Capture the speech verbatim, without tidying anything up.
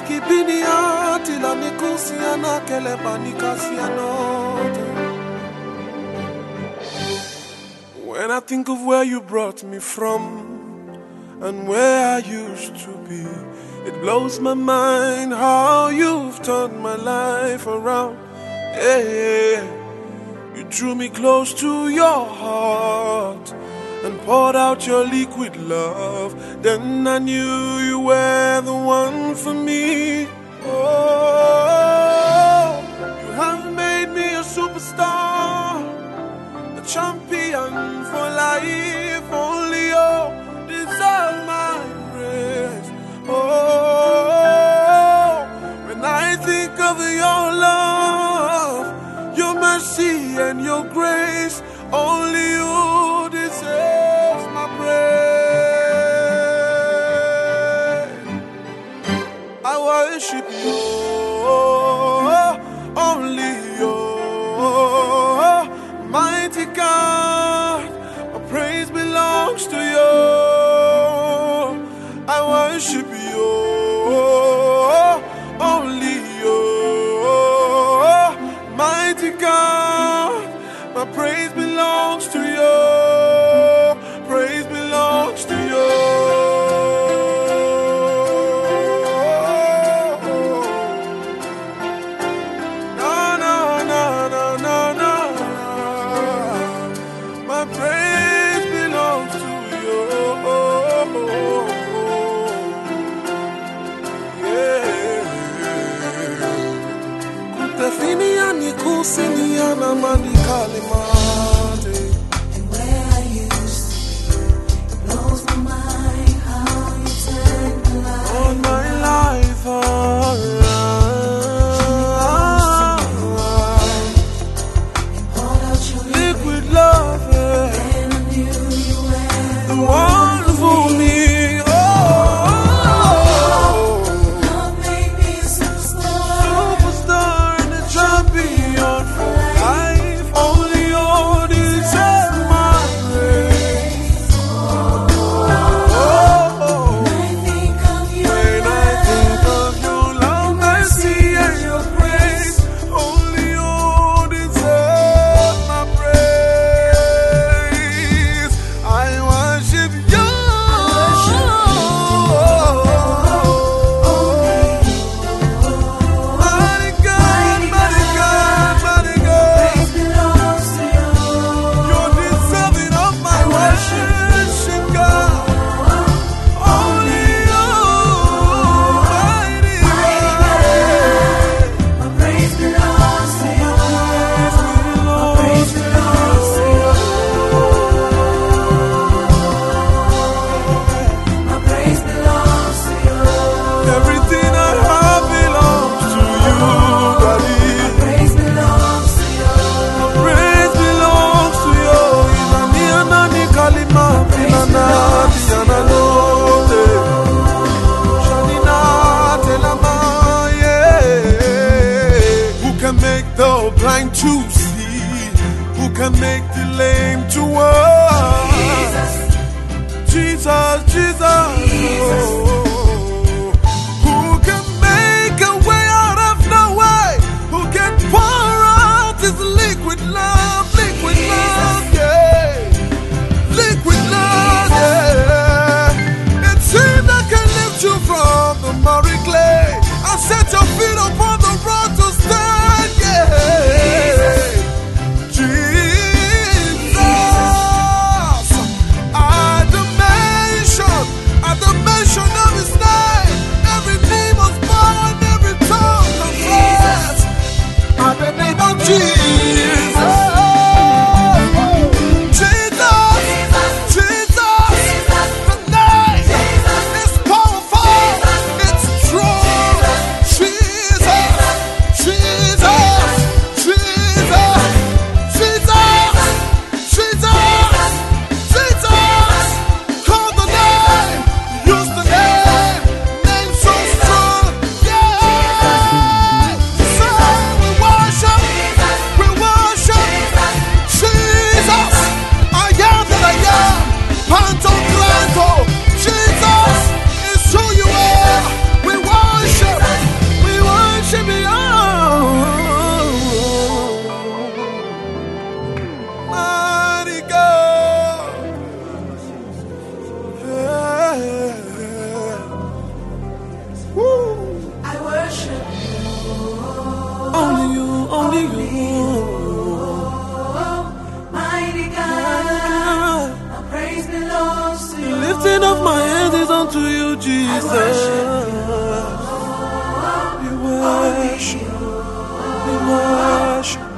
When I think of where you brought me from and where I used to be, it blows my mind how you've turned my life around. Yeah, you drew me close to your heart and poured out your liquid love. Then I knew you were the one for me. Oh, you have made me a superstar, a champion for life. Only you deserve my praise. Oh, when I think of your love, your mercy and your grace, only you deserve my praise. I worship you, only you, mighty God. My praise belongs to you. I worship you, only you, mighty God. My praise belongs to you. Praise belongs to you. No, no, no, no, no, no. My praise belongs to you. Yeah. Kutafini yani kusini yana mani kalimate. And where I used to be, it blows my mind how you turned my life On my life, alright. and poured out your Liquid love, yeah. and I knew you were The one for me. Oh, love made me a superstar. superstar and a champion for life. Only you deserve my praise. Oh, I think of you when I think of your love, mercy, and your grace, only you deserve my praise. I worship you. Mighty God, mighty God, mighty God. praise belongs to you. You're deserving of my worship, God. Only you, mighty God. My praise belongs to you. Praise belongs to you. My praise belongs to you. Everything I have belongs to you, Daddy. Praise belongs to you. Praise belongs to you. Inani anani kalima, inana diana lote. Shanina telama, yeah. Who can make the blind to see? Who can make the lame to walk? Jesus, Jesus. Oh. Who can make a way out of no way? Who can pour out his liquid love, liquid love, yeah. Liquid love, yeah. It's him that can lift you from the miry clay and set your feet upon the rock to stand, yeah. Jesus, I the mention, I of my hands is unto you, Jesus. We worship, we worship.